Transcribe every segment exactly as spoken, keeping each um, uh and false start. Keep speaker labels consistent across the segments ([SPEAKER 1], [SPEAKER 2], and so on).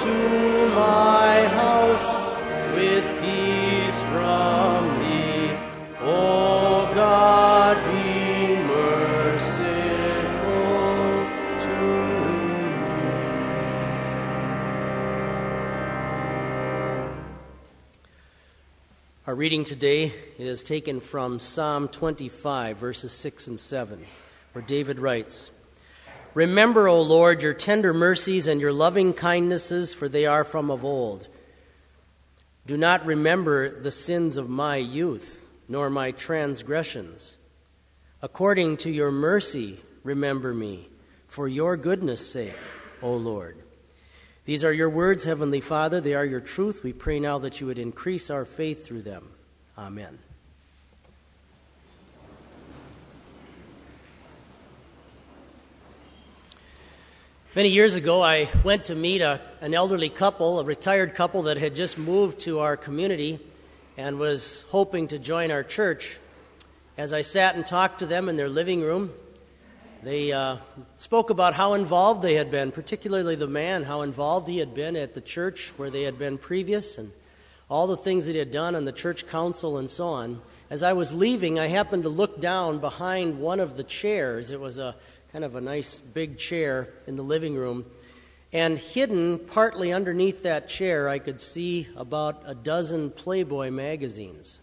[SPEAKER 1] to my house with peace from thee. O God, be merciful to me. Our reading today is taken from Psalm twenty-five, verses six and seven, where David writes, Remember, O Lord, your tender mercies and your loving kindnesses, for they are from of old. Do not remember the sins of my youth, nor my transgressions. According to your mercy, remember me, for your goodness' sake, O Lord. These are your words, Heavenly Father. They are your truth. We pray now that you would increase our faith through them. Amen. Many years ago, I went to meet a, an elderly couple, a retired couple that had just moved to our community and was hoping to join our church. As I sat and talked to them in their living room, they uh, spoke about how involved they had been, particularly the man, how involved he had been at the church where they had been previous, and all the things that he had done on the church council and so on. As I was leaving, I happened to look down behind one of the chairs. It was a kind of a nice big chair in the living room. And hidden partly underneath that chair, I could see about a dozen Playboy magazines.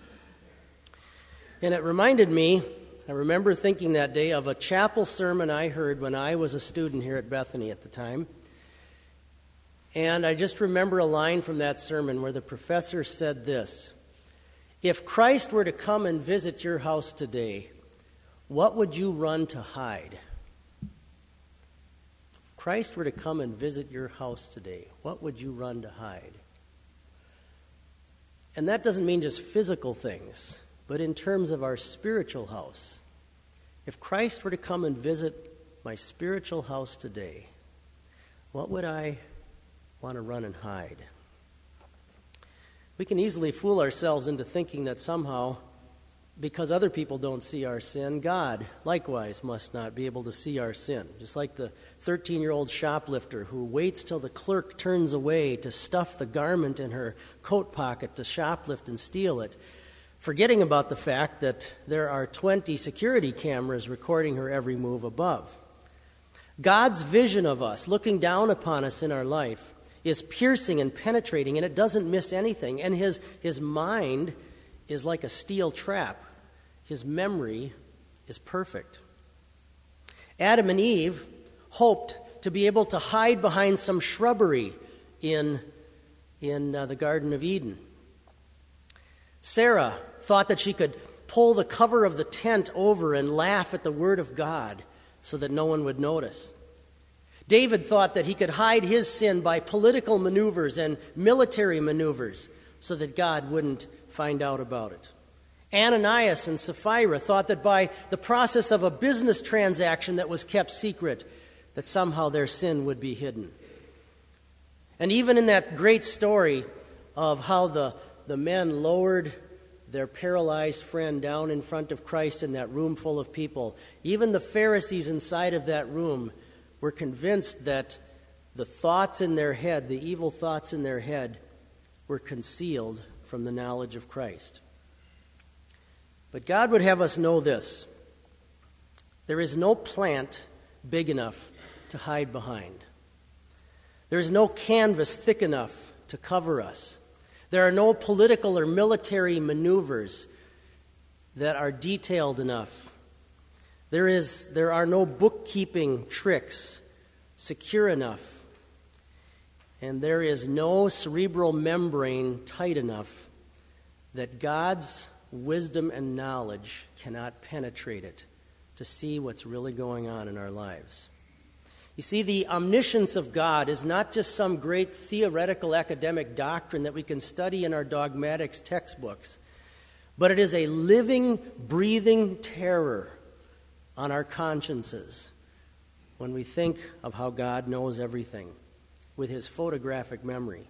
[SPEAKER 1] And it reminded me, I remember thinking that day of a chapel sermon I heard when I was a student here at Bethany at the time. And I just remember a line from that sermon where the professor said this, If Christ were to come and visit your house today, what would you run to hide? If Christ were to come and visit your house today, what would you run to hide? And that doesn't mean just physical things, but in terms of our spiritual house. If Christ were to come and visit my spiritual house today, what would I want to run and hide? We can easily fool ourselves into thinking that somehow, because other people don't see our sin, God likewise must not be able to see our sin. Just like the thirteen-year-old shoplifter who waits till the clerk turns away to stuff the garment in her coat pocket to shoplift and steal it, forgetting about the fact that there are twenty security cameras recording her every move above. God's vision of us, looking down upon us in our life, is piercing and penetrating, and it doesn't miss anything. And his, his mind is like a steel trap. His memory is perfect. Adam and Eve hoped to be able to hide behind some shrubbery in, in uh, the Garden of Eden. Sarah thought that she could pull the cover of the tent over and laugh at the word of God so that no one would notice. David thought that he could hide his sin by political maneuvers and military maneuvers so that God wouldn't find out about it. Ananias and Sapphira thought that by the process of a business transaction that was kept secret, that somehow their sin would be hidden. And even in that great story of how the, the men lowered their paralyzed friend down in front of Christ in that room full of people, even the Pharisees inside of that room were convinced that the thoughts in their head, the evil thoughts in their head, were concealed from the knowledge of Christ. But God would have us know this. There is no plant big enough to hide behind. There is no canvas thick enough to cover us. There are no political or military maneuvers that are detailed enough. There is, there are no bookkeeping tricks secure enough. And there is no cerebral membrane tight enough that God's wisdom and knowledge cannot penetrate it to see what's really going on in our lives. You see, the omniscience of God is not just some great theoretical academic doctrine that we can study in our dogmatics textbooks, but it is a living, breathing terror on our consciences when we think of how God knows everything with his photographic memory.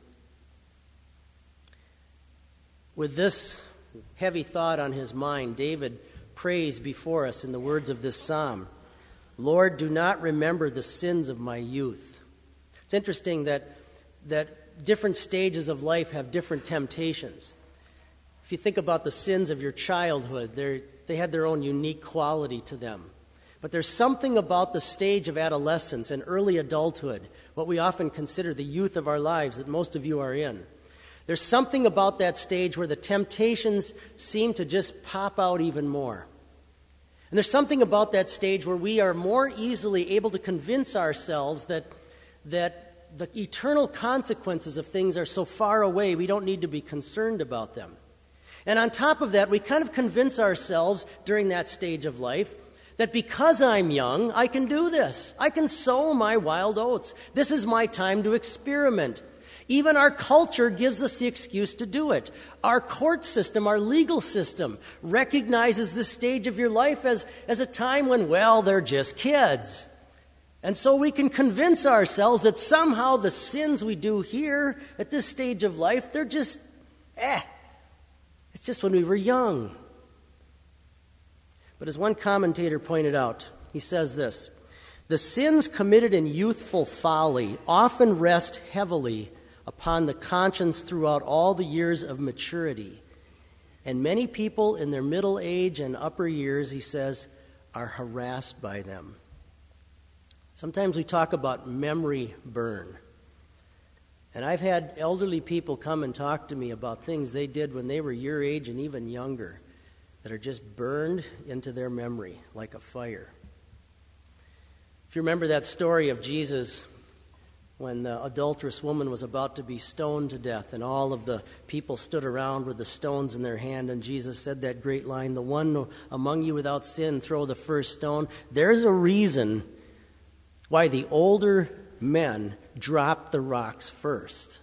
[SPEAKER 1] With this heavy thought on his mind, David prays before us in the words of this psalm, Lord, do not remember the sins of my youth. It's interesting that that different stages of life have different temptations. If you think about the sins of your childhood, they they had their own unique quality to them. But there's something about the stage of adolescence and early adulthood, what we often consider the youth of our lives that most of you are in. There's something about that stage where the temptations seem to just pop out even more. And there's something about that stage where we are more easily able to convince ourselves that, that the eternal consequences of things are so far away we don't need to be concerned about them. And on top of that, we kind of convince ourselves during that stage of life that because I'm young, I can do this. I can sow my wild oats. This is my time to experiment. Even our culture gives us the excuse to do it. Our court system, our legal system, recognizes this stage of your life as, as a time when, well, they're just kids. And so we can convince ourselves that somehow the sins we do here at this stage of life, they're just, eh, it's just when we were young. But as one commentator pointed out, he says this, the sins committed in youthful folly often rest heavily upon the conscience throughout all the years of maturity. And many people in their middle age and upper years, he says, are harassed by them. Sometimes we talk about memory burn. And I've had elderly people come and talk to me about things they did when they were your age and even younger that are just burned into their memory like a fire. If you remember that story of Jesus when the adulterous woman was about to be stoned to death and all of the people stood around with the stones in their hand, and Jesus said that great line, the one among you without sin, throw the first stone. There's a reason why the older men dropped the rocks first.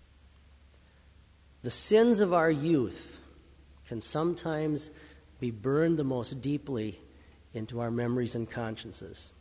[SPEAKER 1] The sins of our youth can sometimes be burned the most deeply into our memories and consciences.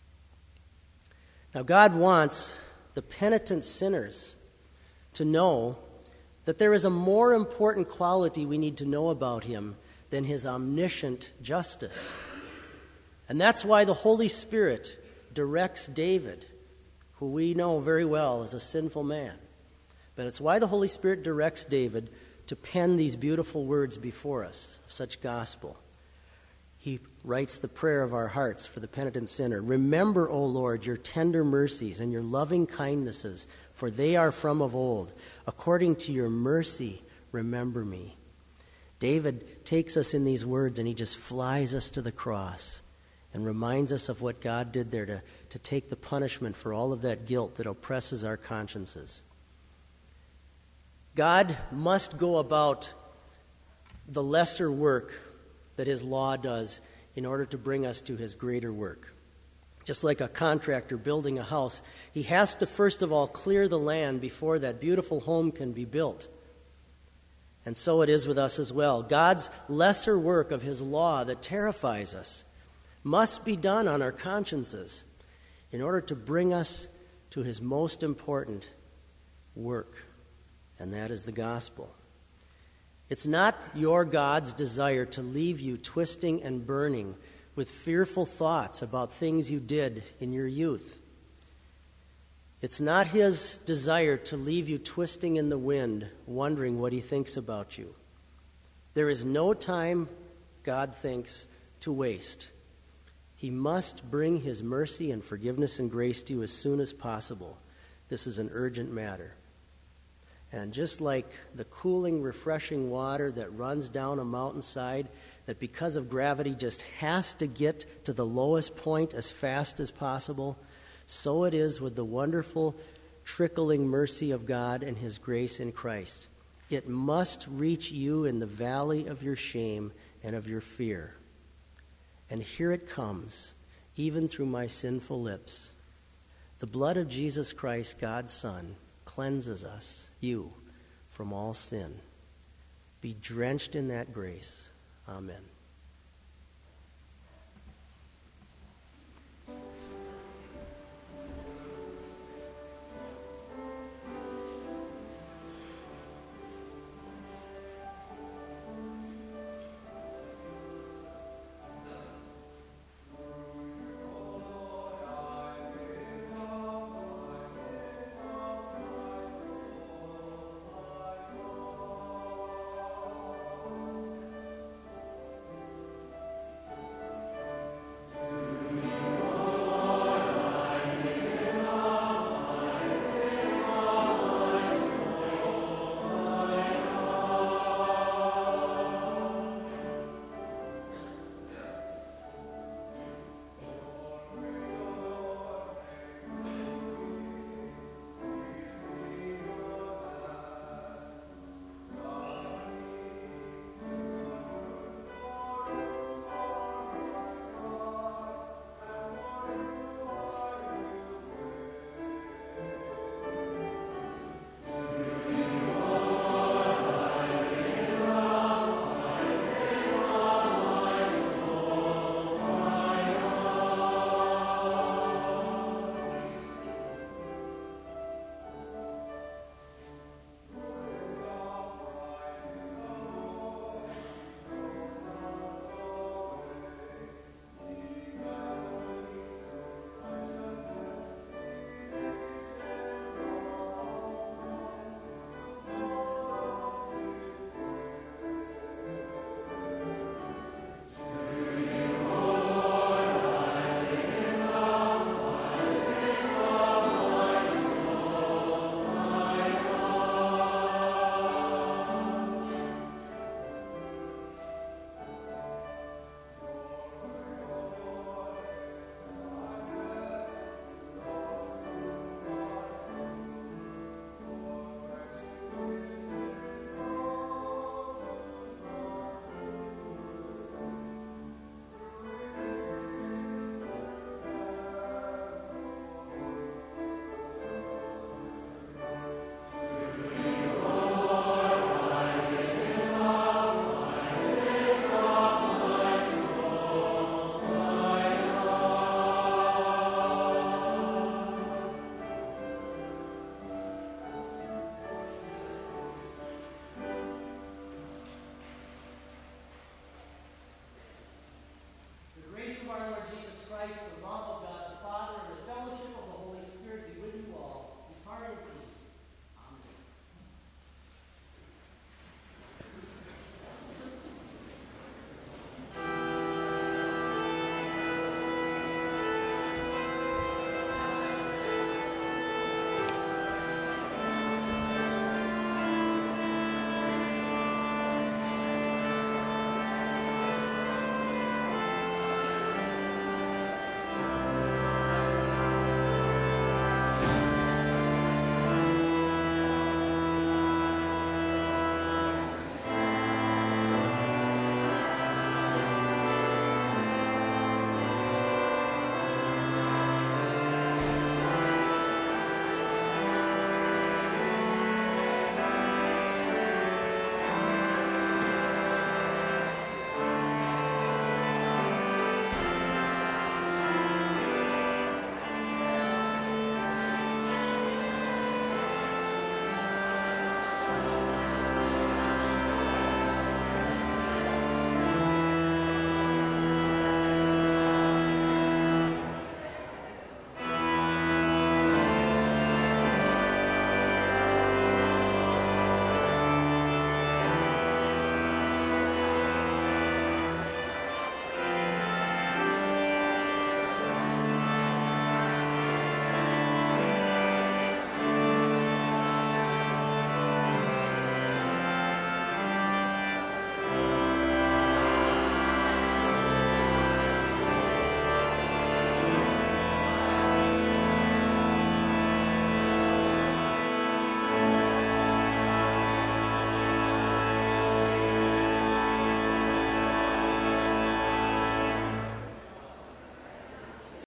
[SPEAKER 1] Now, God wants the penitent sinners to know that there is a more important quality we need to know about him than his omniscient justice. And that's why the Holy Spirit directs David, who we know very well as a sinful man. But it's why the Holy Spirit directs David to pen these beautiful words before us of such gospel. He writes the prayer of our hearts for the penitent sinner. Remember, O Lord, your tender mercies and your loving kindnesses, for they are from of old. According to your mercy, remember me. David takes us in these words and he just flies us to the cross and reminds us of what God did there to, to take the punishment for all of that guilt that oppresses our consciences. God must go about the lesser work that his law does in order to bring us to his greater work. Just like a contractor building a house, he has to first of all clear the land before that beautiful home can be built. And so it is with us as well. God's lesser work of his law that terrifies us must be done on our consciences in order to bring us to his most important work, and that is the gospel. It's not your God's desire to leave you twisting and burning with fearful thoughts about things you did in your youth. It's not his desire to leave you twisting in the wind, wondering what he thinks about you. There is no time, God thinks, to waste. He must bring his mercy and forgiveness and grace to you as soon as possible. This is an urgent matter. And just like the cooling, refreshing water that runs down a mountainside, that because of gravity just has to get to the lowest point as fast as possible, so it is with the wonderful, trickling mercy of God and his grace in Christ. It must reach you in the valley of your shame and of your fear. And here it comes, even through my sinful lips. The blood of Jesus Christ, God's Son, cleanses us, you, from all sin. Be drenched in that grace. Amen.